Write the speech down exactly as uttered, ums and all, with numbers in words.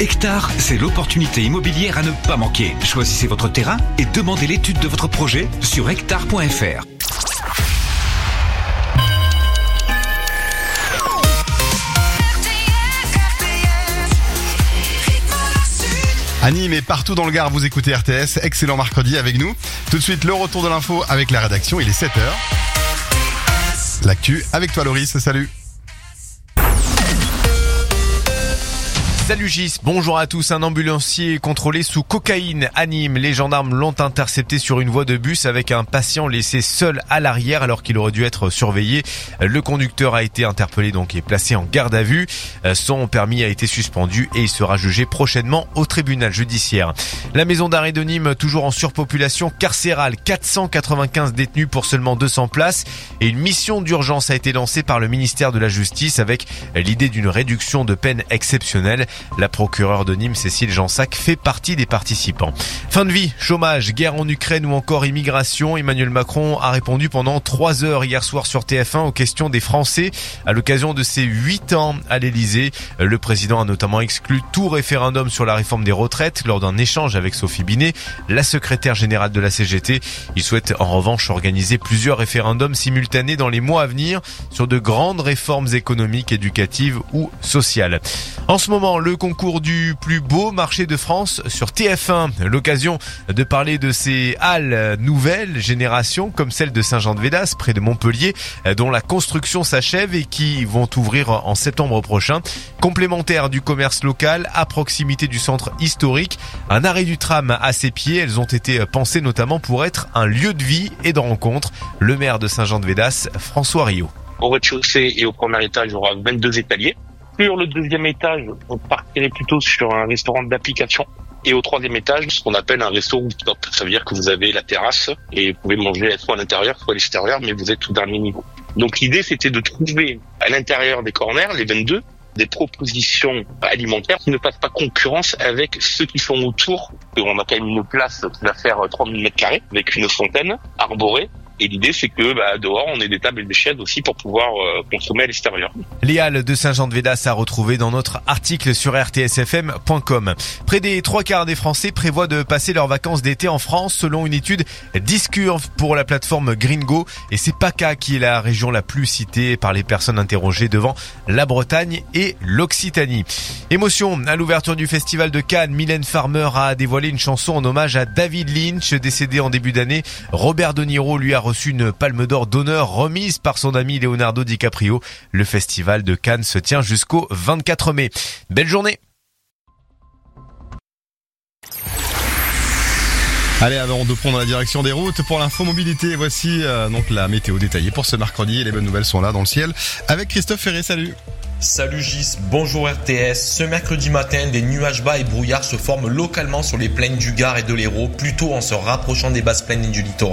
Hectare, c'est l'opportunité immobilière à ne pas manquer. Choisissez votre terrain et demandez l'étude de votre projet sur hectare point f r. À Nîmes et partout dans le Gard, vous écoutez R T S. Excellent mercredi avec nous. Tout de suite, le retour de l'info avec la rédaction. Il est sept heures. L'actu avec toi, Loris. Salut. Salut Gis, bonjour à tous. Un ambulancier contrôlé sous cocaïne à Nîmes. Les gendarmes l'ont intercepté sur une voie de bus avec un patient laissé seul à l'arrière alors qu'il aurait dû être surveillé. Le conducteur a été interpellé donc et placé en garde à vue. Son permis a été suspendu et il sera jugé prochainement au tribunal judiciaire. La maison d'arrêt de Nîmes toujours en surpopulation carcérale. quatre cent quatre-vingt-quinze détenus pour seulement deux cents places. Et une mission d'urgence a été lancée par le ministère de la Justice avec l'idée d'une réduction de peine exceptionnelle. La procureure de Nîmes, Cécile Jansac, fait partie des participants. Fin de vie, chômage, guerre en Ukraine ou encore immigration. Emmanuel Macron a répondu pendant trois heures hier soir sur T F un aux questions des Français à l'occasion de ses huit ans à l'Elysée. Le président a notamment exclu tout référendum sur la réforme des retraites lors d'un échange avec Sophie Binet, la secrétaire générale de la C G T. Il souhaite en revanche organiser plusieurs référendums simultanés dans les mois à venir sur de grandes réformes économiques, éducatives ou sociales. En ce moment, le concours du plus beau marché de France sur T F un. L'occasion de parler de ces halles nouvelles génération comme celle de Saint-Jean-de-Védas près de Montpellier dont la construction s'achève et qui vont ouvrir en septembre prochain. Complémentaires du commerce local à proximité du centre historique. Un arrêt du tram à ses pieds. Elles ont été pensées notamment pour être un lieu de vie et de rencontre. Le maire de Saint-Jean-de-Védas, François Rio. Au rez-de-chaussée et au premier étage, il y aura vingt-deux étaliers. Sur le deuxième étage, on partirait plutôt sur un restaurant d'application. Et au troisième étage, ce qu'on appelle un resto rooftop. Ça veut dire que vous avez la terrasse et vous pouvez manger soit à l'intérieur, soit à l'extérieur, mais vous êtes au dernier niveau. Donc l'idée, c'était de trouver à l'intérieur des corners, les vingt-deux, des propositions alimentaires qui ne fassent pas concurrence avec ceux qui sont autour. On a quand même une place qui va faire trois mille mètres carrés avec une fontaine arborée. Et l'idée, c'est que bah, dehors, on ait des tables et des chaises aussi pour pouvoir euh, consommer à l'extérieur. Les halles de Saint-Jean-de-Védas à retrouver dans notre article sur r t s f m point com. Près des trois quarts des Français prévoient de passer leurs vacances d'été en France selon une étude Discurve pour la plateforme Gringo. Et c'est PACA qui est la région la plus citée par les personnes interrogées devant la Bretagne et l'Occitanie. Émotion à l'ouverture du festival de Cannes. Mylène Farmer a dévoilé une chanson en hommage à David Lynch, décédé en début d'année. Robert De Niro lui a reçu une palme d'or d'honneur remise par son ami Leonardo DiCaprio. Le festival de Cannes se tient jusqu'au vingt-quatre mai. Belle journée. Allez, avant de prendre la direction des routes pour l'info mobilité, voici euh, donc la météo détaillée pour ce mercredi et les bonnes nouvelles sont là dans le ciel avec Christophe Ferré. Salut. Salut Gis, bonjour R T S. Ce mercredi matin, des nuages bas et brouillards se forment localement sur les plaines du Gard et de l'Hérault, plutôt en se rapprochant des basses plaines et du littoral.